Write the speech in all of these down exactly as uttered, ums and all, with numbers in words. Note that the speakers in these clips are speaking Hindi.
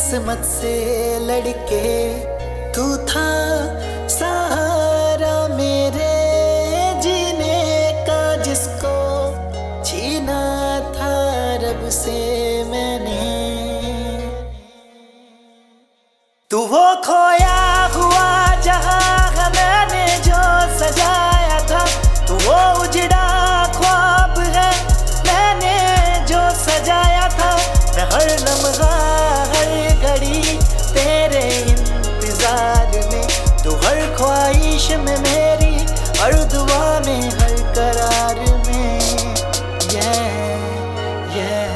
किस्मत से लड़के तू था सहारा मेरे जीने का, जिसको छीना था रब से मैंने। तू वो खोया हुआ जहां है मैंने जो सजाया था, तू वो उजड़ा ख्वाब है मैंने जो सजाया था। मैं हर लम्हा हर घड़ी तेरे इंतजार में, तू हर ख्वाहिश में मेरी, हर दुआ में हर करार में। yeah, yeah.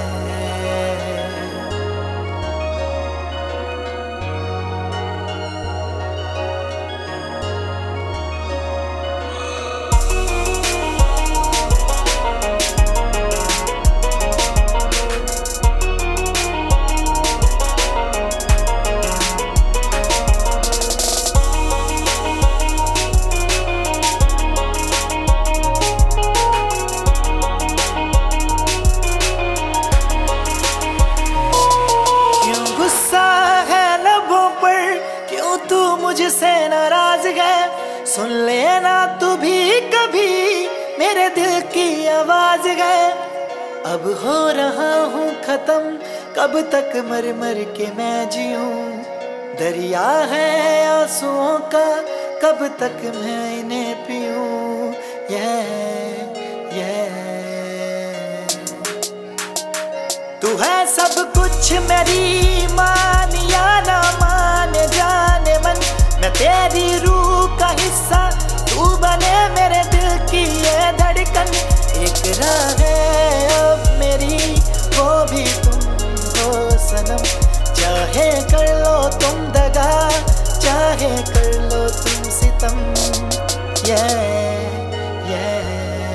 तू मुझसे नाराज है, सुन लेना तू भी कभी मेरे दिल की आवाज है। अब हो रहा हूँ खत्म, कब तक मर मर के मैं जीऊं। दरिया है आंसुओं का, कब तक मैं इन्हें पीऊं। yeah, yeah. तू है सब कुछ मेरी, मान या ना मान जाने मन। मैं तेरी रूह का हिस्सा, तू बने मेरे दिल की ये धड़कन। एक राह है अब मेरी, वो भी तुम हो सनम। चाहे कर लो तुम दगा, चाहे कर लो तुम सितम। yeah, yeah.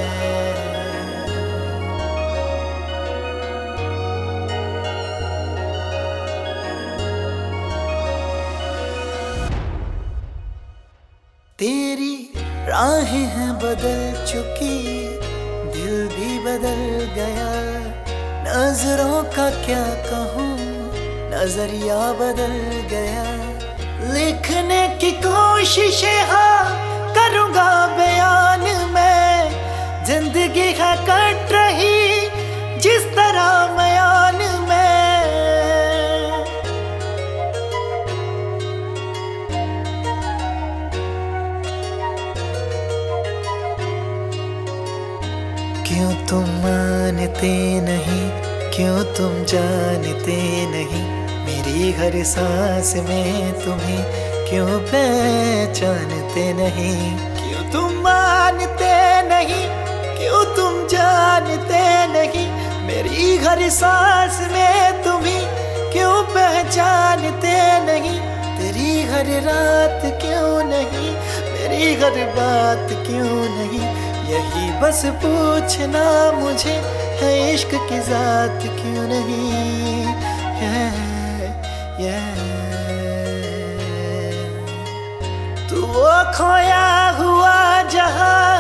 तेरी राहें हैं बदल चुकी, दिल भी बदल गया। नजरों का क्या कहूँ, नजरिया बदल गया। लिखने की कोशिशें हाँ करूँगा बयान में, जिंदगी है कट रही जिस तरह मयान में। क्यों तुम मानते नहीं, क्यों तुम जानते नहीं, मेरी हर सांस में तुम्हें क्यों पहचानते नहीं। क्यों तुम मानते नहीं, क्यों तुम जानते नहीं, मेरी हर सांस में तुम्हें क्यों पहचानते नहीं। तेरी हर रात क्यों नहीं, मेरी हर बात क्यों नहीं। यही बस पूछना मुझे है, इश्क की जात क्यों नहीं। yeah, yeah. तू वो खोया हुआ जहां